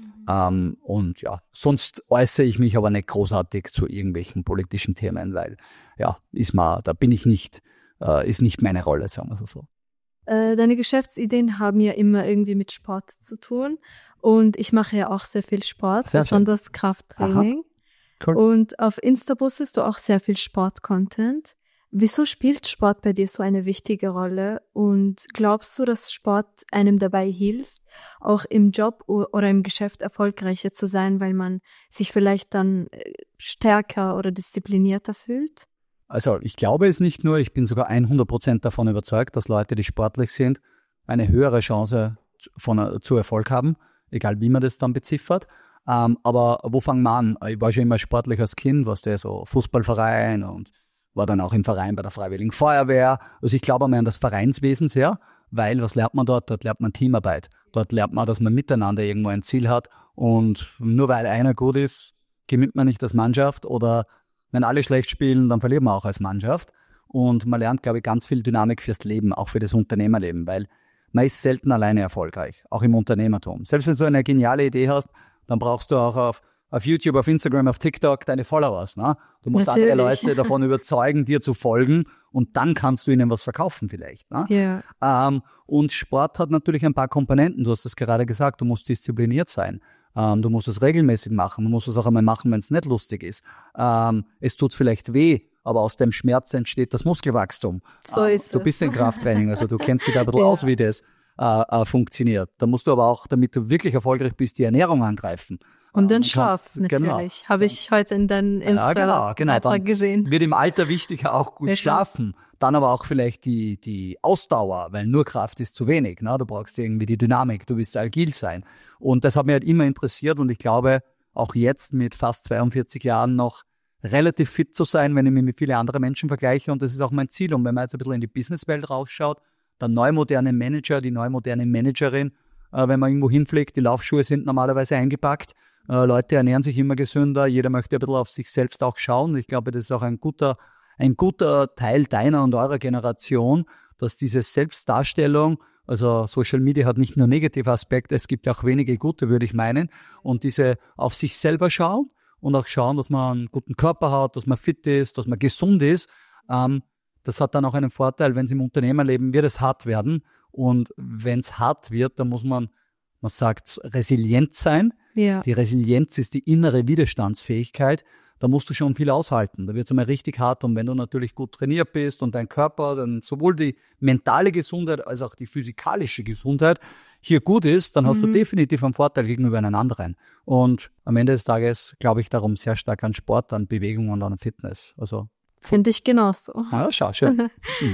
Und ja, sonst äußere ich mich aber nicht großartig zu irgendwelchen politischen Themen, weil ja, da bin ich nicht, ist nicht meine Rolle, sagen wir so. Deine Geschäftsideen haben ja immer irgendwie mit Sport zu tun und ich mache ja auch sehr viel Sport, sehr besonders schön. Krafttraining. Cool. Und auf Insta postest du auch sehr viel Sport-Content. Wieso spielt Sport bei dir so eine wichtige Rolle und glaubst du, dass Sport einem dabei hilft, auch im Job oder im Geschäft erfolgreicher zu sein, weil man sich vielleicht dann stärker oder disziplinierter fühlt? Also ich glaube es nicht nur, ich bin sogar 100% davon überzeugt, dass Leute, die sportlich sind, eine höhere Chance zu Erfolg haben, egal wie man das dann beziffert. Aber wo fangen wir an? Ich war schon immer sportlich als Kind, so Fußballverein und war dann auch im Verein bei der Freiwilligen Feuerwehr. Also ich glaube an das Vereinswesen sehr, weil was lernt man dort? Dort lernt man Teamarbeit. Dort lernt man, dass man miteinander irgendwo ein Ziel hat und nur weil einer gut ist, gewinnt man nicht als Mannschaft oder wenn alle schlecht spielen, dann verliert man auch als Mannschaft. Und man lernt, glaube ich, ganz viel Dynamik fürs Leben, auch für das Unternehmerleben, weil man ist selten alleine erfolgreich, auch im Unternehmertum. Selbst wenn du eine geniale Idee hast, dann brauchst du auch auf YouTube, auf Instagram, auf TikTok deine Followers. Ne? Du musst andere Leute davon überzeugen, dir zu folgen und dann kannst du ihnen was verkaufen vielleicht. Ne? Yeah. Und Sport hat natürlich ein paar Komponenten. Du hast es gerade gesagt, du musst diszipliniert sein. Du musst es regelmäßig machen. Du musst es auch einmal machen, wenn es nicht lustig ist. Es tut vielleicht weh, aber aus dem Schmerz entsteht das Muskelwachstum. So ist es. Du bist im Krafttraining, also du kennst dich da ein bisschen aus, wie das funktioniert. Da musst du aber auch, damit du wirklich erfolgreich bist, die Ernährung angreifen. Und den Schlaf natürlich. Genau. Habe ich heute in deinem Insta-Beitrag gesehen. Wird im Alter wichtiger auch gut schlafen. Dann aber auch vielleicht die Ausdauer, weil nur Kraft ist zu wenig. Ne? Du brauchst irgendwie die Dynamik, du willst agil sein. Und das hat mich halt immer interessiert und ich glaube, auch jetzt mit fast 42 Jahren noch relativ fit zu sein, wenn ich mich mit vielen anderen Menschen vergleiche. Und das ist auch mein Ziel. Und wenn man jetzt ein bisschen in die Businesswelt rausschaut, der neumoderne Manager, die neumoderne Managerin, wenn man irgendwo hinfliegt, die Laufschuhe sind normalerweise eingepackt. Leute ernähren sich immer gesünder, jeder möchte ein bisschen auf sich selbst auch schauen. Ich glaube, das ist auch ein guter Teil deiner und eurer Generation, dass diese Selbstdarstellung, also Social Media hat nicht nur negative Aspekte, es gibt auch wenige gute, würde ich meinen. Und diese auf sich selber schauen und auch schauen, dass man einen guten Körper hat, dass man fit ist, dass man gesund ist, das hat dann auch einen Vorteil, wenn es im Unternehmerleben wird es hart werden. Und wenn es hart wird, dann muss man sagt, resilient sein. Ja. Die Resilienz ist die innere Widerstandsfähigkeit. Da musst du schon viel aushalten. Da wird es einmal richtig hart. Und wenn du natürlich gut trainiert bist und dein Körper, dann sowohl die mentale Gesundheit als auch die physikalische Gesundheit hier gut ist, dann hast du definitiv einen Vorteil gegenüber einem anderen. Und am Ende des Tages glaube ich darum sehr stark an Sport, an Bewegung und an Fitness. Also finde ich genauso. Ja, schau, schön.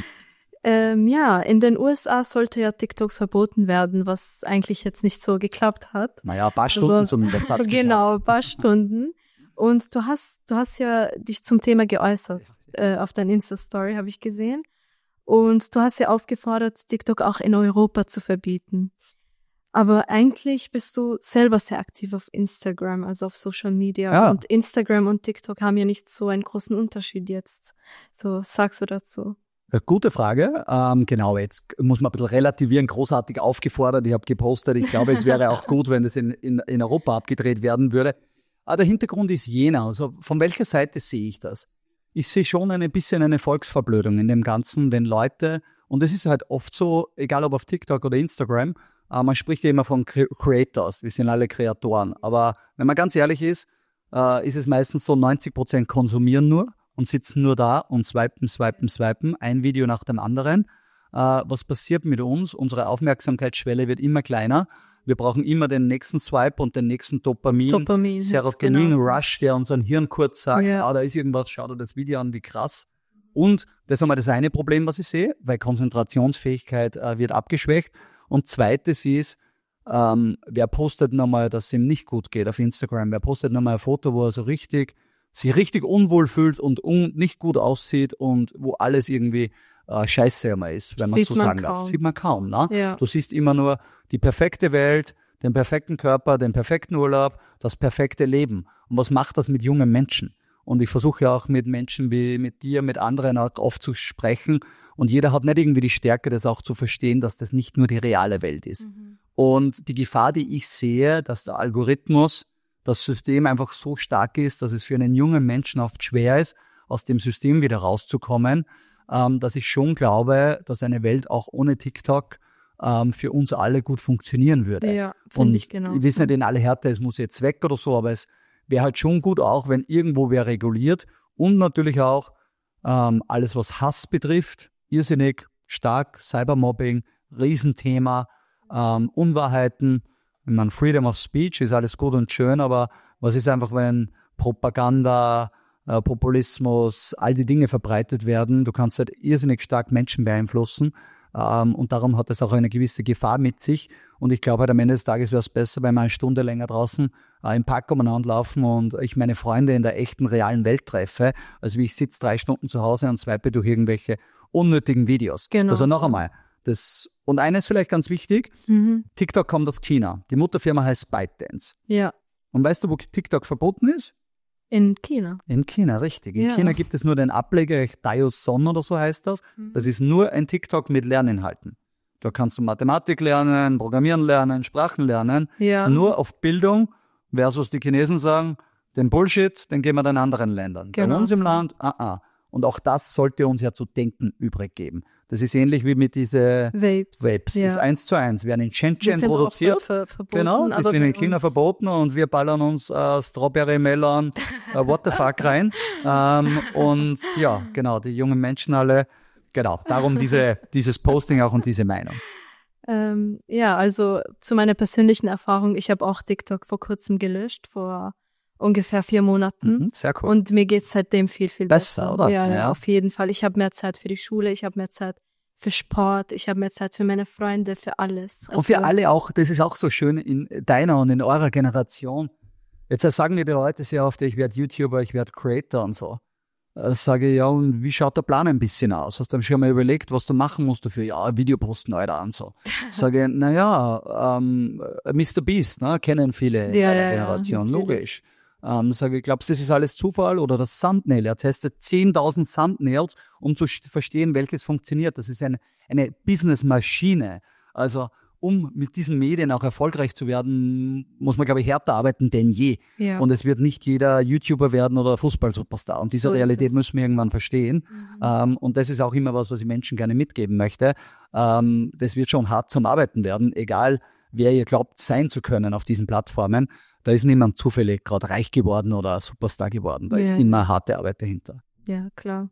In den USA sollte ja TikTok verboten werden, was eigentlich jetzt nicht so geklappt hat. Naja, ein paar Stunden zum Satz. Genau, ein paar Stunden. Und du hast ja dich zum Thema geäußert, auf deiner Insta-Story habe ich gesehen. Und du hast ja aufgefordert, TikTok auch in Europa zu verbieten. Aber eigentlich bist du selber sehr aktiv auf Instagram, also auf Social Media. Ja. Und Instagram und TikTok haben ja nicht so einen großen Unterschied jetzt. So, sagst du dazu? Gute Frage. Genau, jetzt muss man ein bisschen relativieren, großartig aufgefordert. Ich habe gepostet, ich glaube, es wäre auch gut, wenn es in Europa abgedreht werden würde. Aber der Hintergrund ist jener. Also von welcher Seite sehe ich das? Ich sehe schon ein bisschen eine Volksverblödung in dem Ganzen, wenn Leute, und es ist halt oft so, egal ob auf TikTok oder Instagram, man spricht ja immer von Creators, wir sind alle Kreatoren. Aber wenn man ganz ehrlich ist es meistens so 90% konsumieren nur und sitzen nur da und swipen, ein Video nach dem anderen. Was passiert mit uns? Unsere Aufmerksamkeitsschwelle wird immer kleiner. Wir brauchen immer den nächsten Swipe und den nächsten Dopamin Serotonin-Rush, der unserem Hirn kurz sagt, da ist irgendwas, schau dir das Video an, wie krass. Und das ist einmal das eine Problem, was ich sehe, weil Konzentrationsfähigkeit wird abgeschwächt. Und zweites ist, wer postet nochmal, dass es ihm nicht gut geht auf Instagram? Wer postet nochmal ein Foto, wo er sich richtig unwohl fühlt und nicht gut aussieht und wo alles irgendwie scheiße immer ist, wenn man so sagen darf. Sieht man kaum. Ne? Ja. Du siehst immer nur die perfekte Welt, den perfekten Körper, den perfekten Urlaub, das perfekte Leben. Und was macht das mit jungen Menschen? Und ich versuche ja auch mit Menschen wie mit dir, mit anderen auch oft zu sprechen. Und jeder hat nicht irgendwie die Stärke, das auch zu verstehen, dass das nicht nur die reale Welt ist. Und die Gefahr, die ich sehe, dass der Algorithmus, das System einfach so stark ist, dass es für einen jungen Menschen oft schwer ist, aus dem System wieder rauszukommen, dass ich schon glaube, dass eine Welt auch ohne TikTok für uns alle gut funktionieren würde. Ja, finde ich genau. Ich weiß nicht in aller Härte, es muss jetzt weg oder so, aber es wäre halt schon gut auch, wenn irgendwo wer reguliert und natürlich auch alles, was Hass betrifft, irrsinnig stark, Cybermobbing, Riesenthema, Unwahrheiten. Ich meine, Freedom of Speech ist alles gut und schön, aber was ist einfach, wenn Propaganda, Populismus, all die Dinge verbreitet werden? Du kannst halt irrsinnig stark Menschen beeinflussen. Und darum hat es auch eine gewisse Gefahr mit sich. Und ich glaube halt am Ende des Tages wäre es besser, wenn wir eine Stunde länger draußen im Park umeinander laufen und ich meine Freunde in der echten, realen Welt treffe, als wie ich sitze 3 Stunden zu Hause und swipe durch irgendwelche unnötigen Videos. Genau. Also noch einmal. Und eines vielleicht ganz wichtig, TikTok kommt aus China. Die Mutterfirma heißt ByteDance. Ja. Und weißt du, wo TikTok verboten ist? In China. In China, richtig. In China gibt es nur den Ableger, Daoson oder so heißt das. Das ist nur ein TikTok mit Lerninhalten. Da kannst du Mathematik lernen, Programmieren lernen, Sprachen lernen. Ja. Nur auf Bildung versus die Chinesen sagen, den Bullshit, den geben wir den anderen Ländern. Genau. Bei uns im Land, Und auch das sollte uns ja zu denken übrig geben. Das ist ähnlich wie mit diese Vapes. Ja. Ist 1:1. Werden in Shenzhen sind produziert. verboten, Genau, die sind in China verboten und wir ballern uns Strawberry Melon, what the fuck rein. Und ja, genau, die jungen Menschen alle, genau, darum dieses Posting auch und diese Meinung. Ja, also zu meiner persönlichen Erfahrung, ich habe auch TikTok vor kurzem gelöscht, vor ungefähr 4 Monaten. Sehr cool. Und mir geht's seitdem viel, viel besser. Oder? Ja, auf jeden Fall. Ich habe mehr Zeit für die Schule, ich habe mehr Zeit für Sport, ich habe mehr Zeit für meine Freunde, für alles. Und für alle auch, das ist auch so schön in deiner und in eurer Generation. Jetzt sagen mir die Leute sehr oft, ich werde YouTuber, ich werde Creator und so. Sage ich, ja, und wie schaut der Plan ein bisschen aus? Hast du schon mal überlegt, was du machen musst dafür? Ja, Video posten, Alter, und so. Sage ich, Mr. Beast, ne, kennen viele in der Generation, logisch. Sage ich, glaubst du, das ist alles Zufall oder das Thumbnail? Er testet 10.000 Thumbnails, um zu verstehen, welches funktioniert. Das ist eine Businessmaschine. Also, um mit diesen Medien auch erfolgreich zu werden, muss man, glaube ich, härter arbeiten denn je. Ja. Und es wird nicht jeder YouTuber werden oder Fußball-Superstar. Und diese Realität müssen wir irgendwann verstehen. Und das ist auch immer was ich Menschen gerne mitgeben möchte. Das wird schon hart zum Arbeiten werden, egal wer ihr glaubt sein zu können auf diesen Plattformen. Da ist niemand zufällig gerade reich geworden oder Superstar geworden. Da ist immer harte Arbeit dahinter. Ja, klar.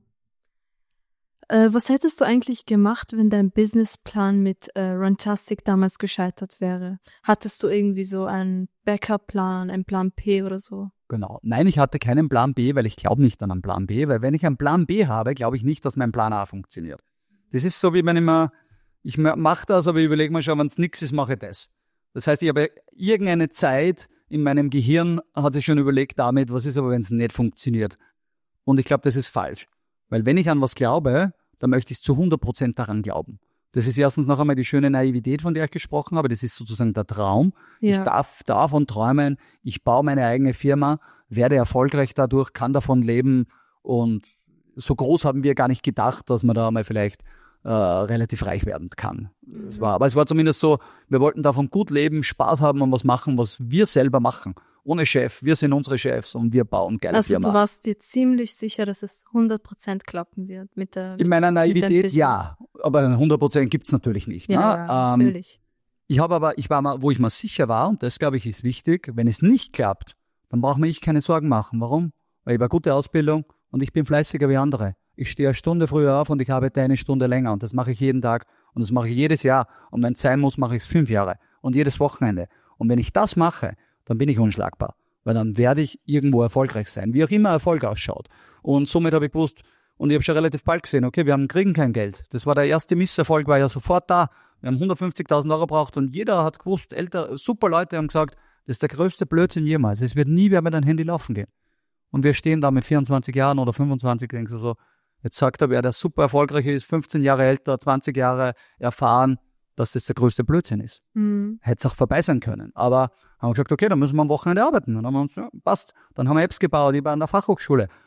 Was hättest du eigentlich gemacht, wenn dein Businessplan mit Runtastic damals gescheitert wäre? Hattest du irgendwie so einen Backup-Plan, einen Plan P oder so? Genau. Nein, ich hatte keinen Plan B, weil ich glaube nicht an einen Plan B, weil wenn ich einen Plan B habe, glaube ich nicht, dass mein Plan A funktioniert. Das ist so, wie wenn ich mache das, aber ich überlege mir schon, wenn es nichts ist, mache ich das. Das heißt, ich habe irgendeine Zeit in meinem Gehirn hat sich schon überlegt damit, was ist aber, wenn es nicht funktioniert. Und ich glaube, das ist falsch. Weil wenn ich an was glaube, dann möchte ich zu 100% daran glauben. Das ist erstens noch einmal die schöne Naivität, von der ich gesprochen habe. Das ist sozusagen der Traum. Ja. Ich darf davon träumen, ich baue meine eigene Firma, werde erfolgreich dadurch, kann davon leben. Und so groß haben wir gar nicht gedacht, dass man da mal vielleicht relativ reich werden kann. Aber es war zumindest so, wir wollten davon gut leben, Spaß haben und was machen, was wir selber machen. Ohne Chef, wir sind unsere Chefs und wir bauen geile Firma. Also du warst dir ziemlich sicher, dass es 100% klappen wird mit der in meiner Naivität, ja. Aber 100% gibt's natürlich nicht. Ja, natürlich. Ich war mal, wo ich mal sicher war, und das, glaube ich, ist wichtig, wenn es nicht klappt, dann braucht man sich keine Sorgen machen. Warum? Weil ich habe eine gute Ausbildung und ich bin fleißiger wie andere. Ich stehe 1 Stunde früher auf und ich arbeite 1 Stunde länger und das mache ich jeden Tag und das mache ich jedes Jahr und wenn es sein muss, mache ich es 5 Jahre und jedes Wochenende. Und wenn ich das mache, dann bin ich unschlagbar, weil dann werde ich irgendwo erfolgreich sein, wie auch immer Erfolg ausschaut. Und somit habe ich gewusst, und ich habe schon relativ bald gesehen, okay, wir kriegen kein Geld. Das war der erste Misserfolg, war ja sofort da. Wir haben 150.000 Euro gebraucht und jeder hat gewusst, super Leute haben gesagt, das ist der größte Blödsinn jemals. Es wird nie wer mit einem Handy laufen gehen. Und wir stehen da mit 24 Jahren oder 25, denkst du so, jetzt sagt er, wer der super erfolgreich ist, 15 Jahre älter, 20 Jahre erfahren, dass das der größte Blödsinn ist. Hätte es auch vorbei sein können. Aber haben wir gesagt, okay, dann müssen wir am Wochenende arbeiten. Und dann haben wir uns, ja, passt. Dann haben wir Apps gebaut, ich war an der Fachhochschule.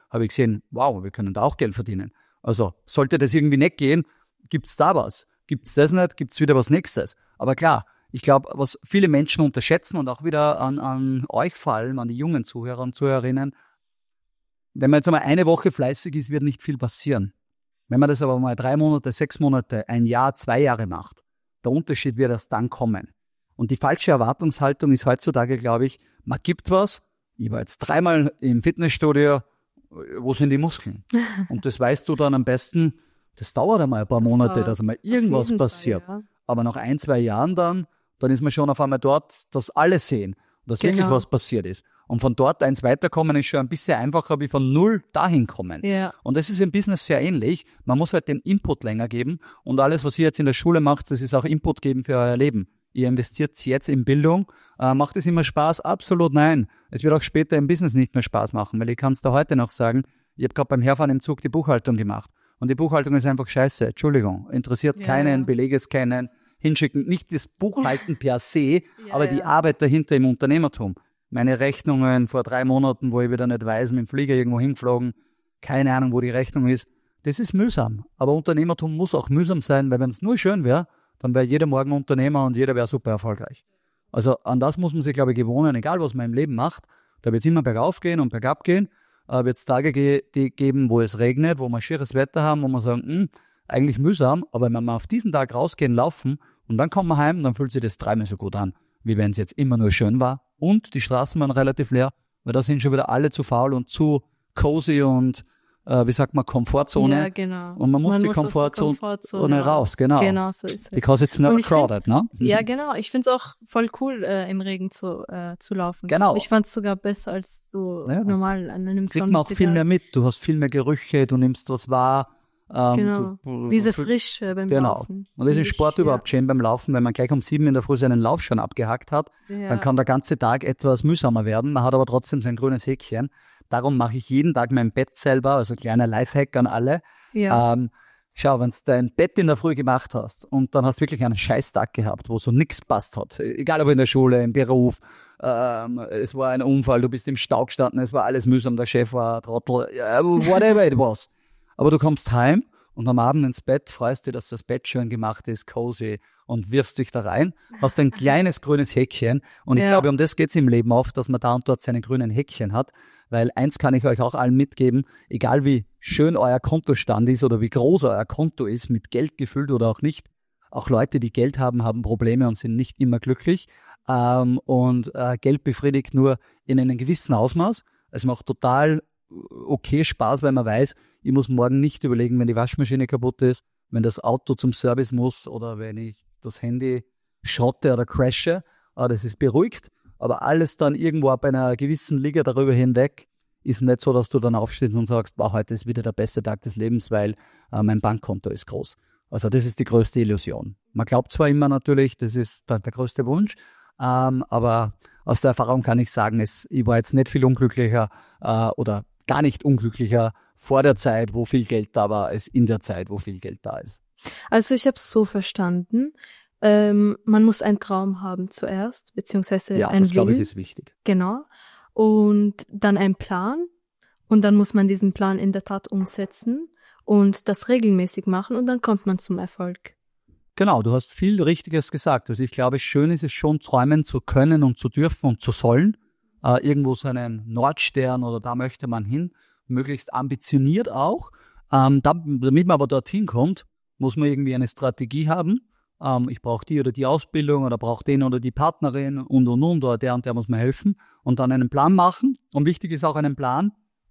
habe ich gesehen, wow, wir können da auch Geld verdienen. Also sollte das irgendwie nicht gehen, gibt's da was. Gibt's das nicht, gibt's wieder was Nächstes. Aber klar, ich glaube, was viele Menschen unterschätzen und auch wieder an euch vor allem, an die jungen Zuhörer und Zuhörerinnen, wenn man jetzt einmal eine Woche fleißig ist, wird nicht viel passieren. Wenn man das aber mal 3 Monate, 6 Monate, 1 Jahr, 2 Jahre macht, der Unterschied wird erst dann kommen. Und die falsche Erwartungshaltung ist heutzutage, glaube ich, man gibt was, ich war jetzt 3-mal im Fitnessstudio, wo sind die Muskeln? Und das weißt du dann am besten, das dauert einmal ein paar Monate, dass einmal irgendwas passiert. Fall, ja. Aber nach 1, 2 Jahren dann ist man schon auf einmal dort, dass alle sehen, dass wirklich was passiert ist. Und von dort eins weiterkommen ist schon ein bisschen einfacher wie von 0 dahin kommen. Ja. Und das ist im Business sehr ähnlich. Man muss halt den Input länger geben. Und alles, was ihr jetzt in der Schule macht, das ist auch Input geben für euer Leben. Ihr investiert jetzt in Bildung. Macht es immer Spaß? Absolut nein. Es wird auch später im Business nicht mehr Spaß machen, weil ich kann es da heute noch sagen, ich habe gerade beim Herfahren im Zug die Buchhaltung gemacht. Und die Buchhaltung ist einfach scheiße. Entschuldigung. Interessiert keinen, Belege scannen, hinschicken. Nicht das Buchhalten per se, aber die Arbeit dahinter im Unternehmertum. Meine Rechnungen vor 3 Monaten, wo ich wieder nicht weiß, mit dem Flieger irgendwo hingeflogen, keine Ahnung, wo die Rechnung ist. Das ist mühsam. Aber Unternehmertum muss auch mühsam sein, weil wenn es nur schön wäre, dann wäre jeder morgen Unternehmer und jeder wäre super erfolgreich. Also an das muss man sich, glaube ich, gewöhnen, egal was man im Leben macht. Da wird es immer bergauf gehen und bergab gehen. Wird es Tage geben, wo es regnet, wo wir schieres Wetter haben, wo wir sagen, eigentlich mühsam, aber wenn wir auf diesen Tag rausgehen, laufen und dann kommen wir heim, dann fühlt sich das 3-mal so gut an, wie wenn es jetzt immer nur schön war. Und die Straßen waren relativ leer, weil da sind schon wieder alle zu faul und zu cozy und wie sagt man, Komfortzone. Ja, genau. Und man muss die Komfortzone raus, genau. Genau, so ist es. Because it's not crowded, ne? Ja, genau. Ich finde es auch voll cool, im Regen zu laufen. Genau. Ich fand es sogar besser als so normal an einem Sonntag. Kriegt man auch viel mehr mit. Du hast viel mehr Gerüche, du nimmst was wahr. Genau. Diese Frische beim Laufen. Und das ist Sport überhaupt schön beim Laufen, wenn man gleich um 7 in der Früh seinen Lauf schon abgehackt hat, dann kann der ganze Tag etwas mühsamer werden. Man hat aber trotzdem sein grünes Häkchen. Darum mache ich jeden Tag mein Bett selber, also kleiner Lifehack an alle. Ja. Schau, wenn du dein Bett in der Früh gemacht hast und dann hast du wirklich einen Scheißtag gehabt, wo so nichts passt hat, egal ob in der Schule, im Beruf, es war ein Unfall, du bist im Stau gestanden, es war alles mühsam, der Chef war ein Trottel, whatever it was. Aber du kommst heim und am Abend ins Bett, freust dich, dass das Bett schön gemacht ist, cozy und wirfst dich da rein, hast ein kleines grünes Häkchen und ich glaube, um das geht's im Leben oft, dass man da und dort seine grünen Häkchen hat, weil eins kann ich euch auch allen mitgeben, egal wie schön euer Kontostand ist oder wie groß euer Konto ist, mit Geld gefüllt oder auch nicht, auch Leute, die Geld haben, haben Probleme und sind nicht immer glücklich und Geld befriedigt nur in einem gewissen Ausmaß. Es macht total okay Spaß, weil man weiß, ich muss morgen nicht überlegen, wenn die Waschmaschine kaputt ist, wenn das Auto zum Service muss oder wenn ich das Handy schrotte oder crashe. Das ist beruhigt, aber alles dann irgendwo ab einer gewissen Liga darüber hinweg ist nicht so, dass du dann aufstehst und sagst, wow, heute ist wieder der beste Tag des Lebens, weil mein Bankkonto ist groß. Also das ist die größte Illusion. Man glaubt zwar immer natürlich, das ist der größte Wunsch, aber aus der Erfahrung kann ich sagen, ich war jetzt nicht viel unglücklicher oder gar nicht unglücklicher vor der Zeit, wo viel Geld da war, als in der Zeit, wo viel Geld da ist. Also ich habe es so verstanden, man muss einen Traum haben zuerst, beziehungsweise einen Willen. Ja, das glaube ich ist wichtig. Genau. Und dann einen Plan und dann muss man diesen Plan in der Tat umsetzen und das regelmäßig machen und dann kommt man zum Erfolg. Genau, du hast viel Richtiges gesagt. Also ich glaube, schön ist es schon, träumen zu können und zu dürfen und zu sollen. Irgendwo so einen Nordstern oder da möchte man hin, möglichst ambitioniert auch. Damit man aber dorthin kommt, muss man irgendwie eine Strategie haben. Ich brauche die oder die Ausbildung oder brauche den oder die Partnerin und, oder der und der muss mir helfen und dann einen Plan machen. Und wichtig ist auch einen Plan,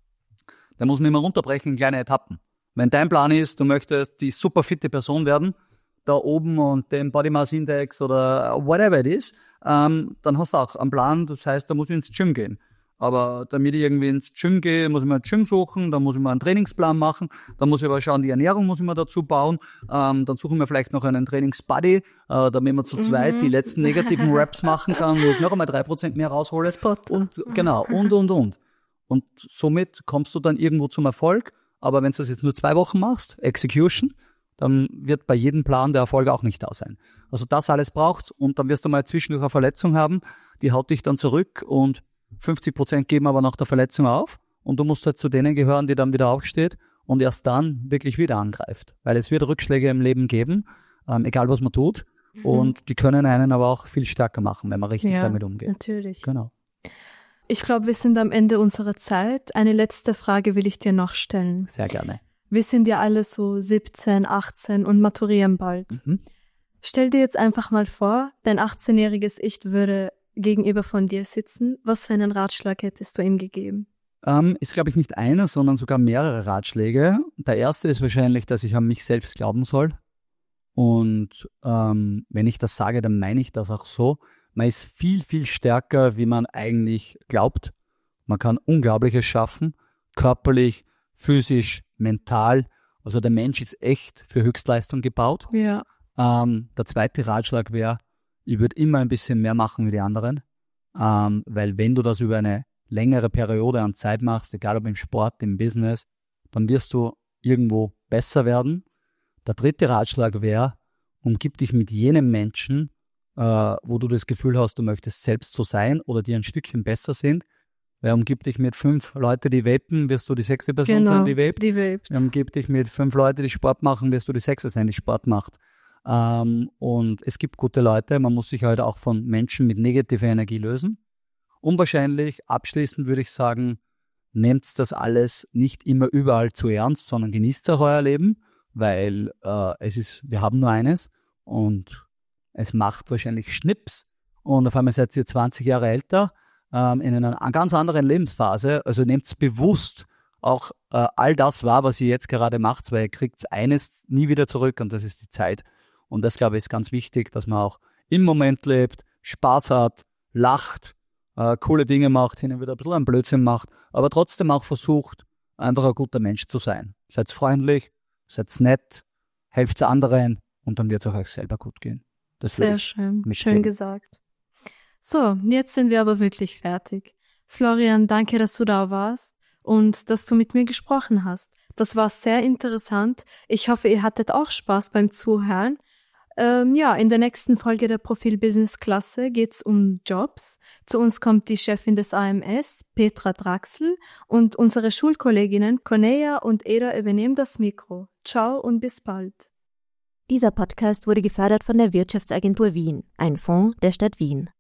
der muss man immer runterbrechen in kleine Etappen. Wenn dein Plan ist, du möchtest die super fitte Person werden, da oben und den Body Mass Index oder whatever it is, dann hast du auch einen Plan, das heißt, da muss ich ins Gym gehen. Aber damit ich irgendwie ins Gym gehe, muss ich mir ein Gym suchen, dann muss ich mir einen Trainingsplan machen, dann muss ich aber schauen, die Ernährung muss ich mir dazu bauen, dann suchen wir vielleicht noch einen Trainingsbuddy, damit man zu zweit die letzten negativen Raps machen kann, wo ich noch einmal 3% mehr raushole. Und genau, und. Und somit kommst du dann irgendwo zum Erfolg, aber wenn du das jetzt nur 2 Wochen machst, Execution, dann wird bei jedem Plan der Erfolg auch nicht da sein. Also das alles braucht's und dann wirst du mal zwischendurch eine Verletzung haben, die haut dich dann zurück und 50% geben aber nach der Verletzung auf und du musst halt zu denen gehören, die dann wieder aufsteht und erst dann wirklich wieder angreift. Weil es wird Rückschläge im Leben geben, egal was man tut. Und die können einen aber auch viel stärker machen, wenn man richtig damit umgeht. Natürlich. Genau. Ich glaube, wir sind am Ende unserer Zeit. Eine letzte Frage will ich dir noch stellen. Sehr gerne. Wir sind ja alle so 17, 18 und maturieren bald. Stell dir jetzt einfach mal vor, dein 18-jähriges Ich würde gegenüber von dir sitzen. Was für einen Ratschlag hättest du ihm gegeben? Ist, glaube ich, nicht einer, sondern sogar mehrere Ratschläge. Der erste ist wahrscheinlich, dass ich an mich selbst glauben soll. Und wenn ich das sage, dann meine ich das auch so. Man ist viel, viel stärker, wie man eigentlich glaubt. Man kann Unglaubliches schaffen, körperlich, physisch, mental. Also der Mensch ist echt für Höchstleistung gebaut. Ja. Der zweite Ratschlag wäre, ich würde immer ein bisschen mehr machen wie die anderen. Weil wenn du das über eine längere Periode an Zeit machst, egal ob im Sport, im Business, dann wirst du irgendwo besser werden. Der dritte Ratschlag wäre, umgib dich mit jenem Menschen, wo du das Gefühl hast, du möchtest selbst so sein oder die ein Stückchen besser sind. Weil umgib dich mit 5 Leuten, die vapen, wirst du die 6. Person sein, die vapet. Umgib dich mit 5 Leuten, die Sport machen, wirst du die 6. sein, die Sport macht. Und es gibt gute Leute, man muss sich halt auch von Menschen mit negativer Energie lösen. Und wahrscheinlich, abschließend würde ich sagen, nehmt das alles nicht immer überall zu ernst, sondern genießt auch euer Leben. Weil wir haben nur eines und es macht wahrscheinlich Schnips und auf einmal seid ihr 20 Jahre älter in einer ganz anderen Lebensphase. Also nehmt bewusst auch all das wahr, was ihr jetzt gerade macht, weil ihr kriegt eines nie wieder zurück und das ist die Zeit. Und das, glaube ich, ist ganz wichtig, dass man auch im Moment lebt, Spaß hat, lacht, coole Dinge macht, hin und wieder ein bisschen einen Blödsinn macht, aber trotzdem auch versucht, einfach ein guter Mensch zu sein. Seid freundlich, seid nett, helft anderen und dann wird es auch euch selber gut gehen. Das sehr schön, schön gesagt. So, jetzt sind wir aber wirklich fertig. Florian, danke, dass du da warst und dass du mit mir gesprochen hast. Das war sehr interessant. Ich hoffe, ihr hattet auch Spaß beim Zuhören. In der nächsten Folge der Profil-Business-Klasse geht's um Jobs. Zu uns kommt die Chefin des AMS, Petra Draxl, und unsere Schulkolleginnen Cornelia und Eda übernehmen das Mikro. Ciao und bis bald. Dieser Podcast wurde gefördert von der Wirtschaftsagentur Wien, ein Fonds der Stadt Wien.